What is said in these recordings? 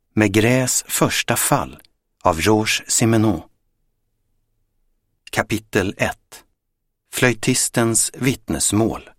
Maigrets första fall av Georges Simenon. Kapitel 1. Flöjtistens vittnesmål.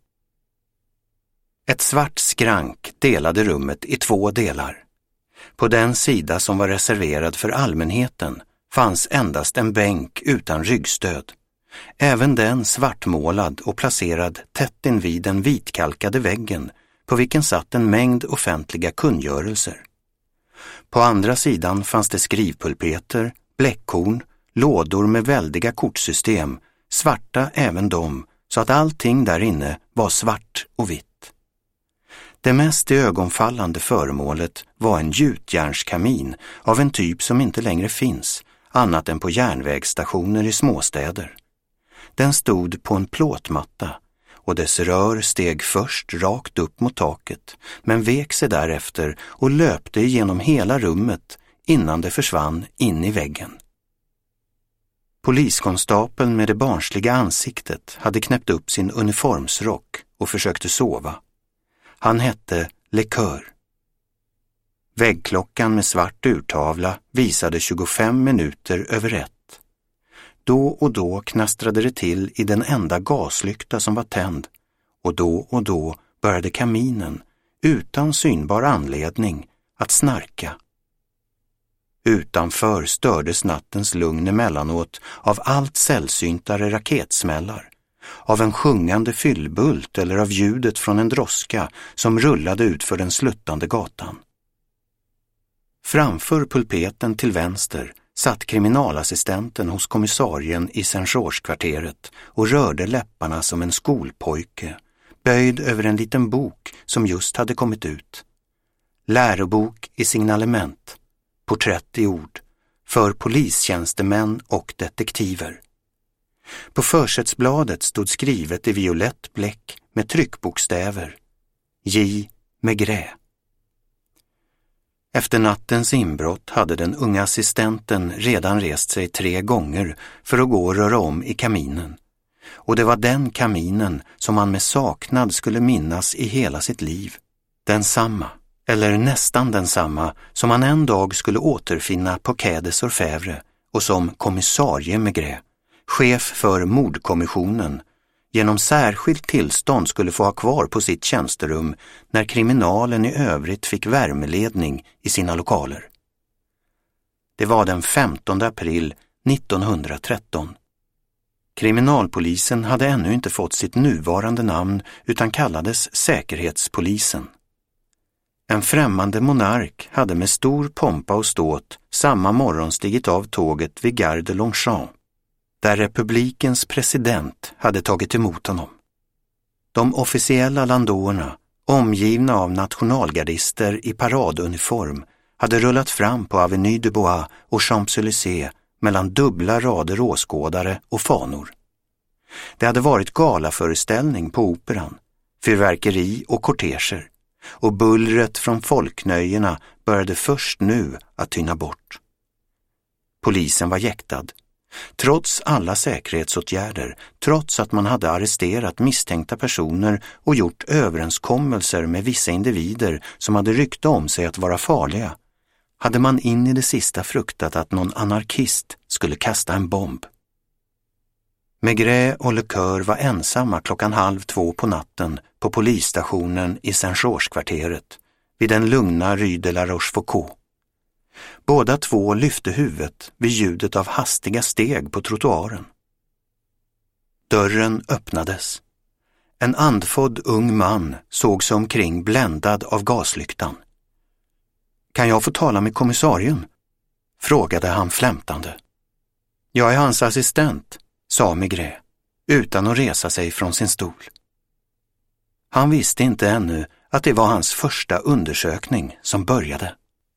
Ett svart skrank delade rummet i 2 delar. På den sida som var reserverad för allmänheten fanns endast en bänk utan ryggstöd. Även den svartmålad och placerad tätt invid den vitkalkade väggen på vilken satt en mängd offentliga kungörelser. På andra sidan fanns det skrivpulpeter, bläckhorn, lådor med väldiga kortsystem, svarta även de, så att allting där inne var svart och vitt. Det mest ögonfallande föremålet var en gjutjärnskamin av en typ som inte längre finns, annat än på järnvägsstationer i småstäder. Den stod på en plåtmatta och dess rör steg först rakt upp mot taket, men vek sig därefter och löpte genom hela rummet innan det försvann in i väggen. Poliskonstapeln med det barnsliga ansiktet hade knäppt upp sin uniformsrock och försökte sova. Han hette Lecoeur. Väggklockan med svart urtavla visade 25 minuter över 1. Då och då knastrade det till i den enda gaslykta som var tänd, och då började kaminen, utan synbar anledning, att snarka. Utanför stördes nattens lugn emellanåt av allt sällsyntare raketsmällar, av en sjungande fyllbult eller av ljudet från en droska som rullade ut för den sluttande gatan. Framför pulpeten till vänster satt kriminalassistenten hos kommissarien i Saint-Georges-kvarteret och rörde läpparna som en skolpojke, böjd över en liten bok som just hade kommit ut. Lärobok i signalement, porträtt i ord, för polistjänstemän och detektiver. På försättsbladet stod skrivet i violett bläck med tryckbokstäver: J. Maigret. Efter nattens inbrott hade den unga assistenten redan rest sig 3 gånger för att gå och röra om i kaminen. Och det var den kaminen som han med saknad skulle minnas i hela sitt liv. Densamma, eller nästan densamma, som han en dag skulle återfinna på Quai des Orfèvres och som kommissarie Maigret, chef för mordkommissionen, genom särskilt tillstånd skulle få ha kvar på sitt tjänsterum när kriminalen i övrigt fick värmeledning i sina lokaler. Det var den 15 april 1913. Kriminalpolisen hade ännu inte fått sitt nuvarande namn utan kallades Säkerhetspolisen. En främmande monark hade med stor pompa och ståt samma morgon stigit av tåget vid Gare de Longchamp, där republikens president hade tagit emot honom. De officiella landåerna, omgivna av nationalgardister i paraduniform, hade rullat fram på Avenue de Bois och Champs-Élysées mellan dubbla rader åskådare och fanor. Det hade varit galaföreställning på operan, fyrverkeri och korteger, och bullret från folknöjerna började först nu att tyna bort. Polisen var jäktad. Trots alla säkerhetsåtgärder, trots att man hade arresterat misstänkta personer och gjort överenskommelser med vissa individer som hade rykte om sig att vara farliga, hade man in i det sista fruktat att någon anarkist skulle kasta en bomb. Maigret och Lecoeur var ensamma 1:30 på natten på polisstationen i Saint-Georges-kvarteret vid den lugna Rue de la Rochefoucauld. Båda två lyfte huvudet vid ljudet av hastiga steg på trottoaren. Dörren öppnades. En andfådd ung man såg sig omkring bländad av gaslyktan. Kan jag få tala med kommissarien? Frågade han flämtande. Jag är hans assistent, sa Maigret, utan att resa sig från sin stol. Han visste inte ännu att det var hans första undersökning som började.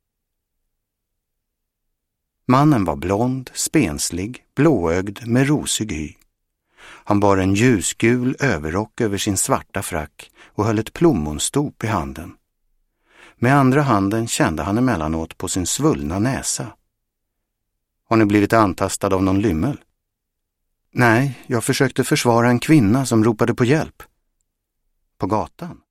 Mannen var blond, spenslig, blåögd med rosig hy. Han bar en ljusgul överrock över sin svarta frack och höll ett plommonstop i handen. Med andra handen kände han emellanåt på sin svullna näsa. Har ni blivit antastad av någon lymmel? Nej, jag försökte försvara en kvinna som ropade på hjälp. På gatan?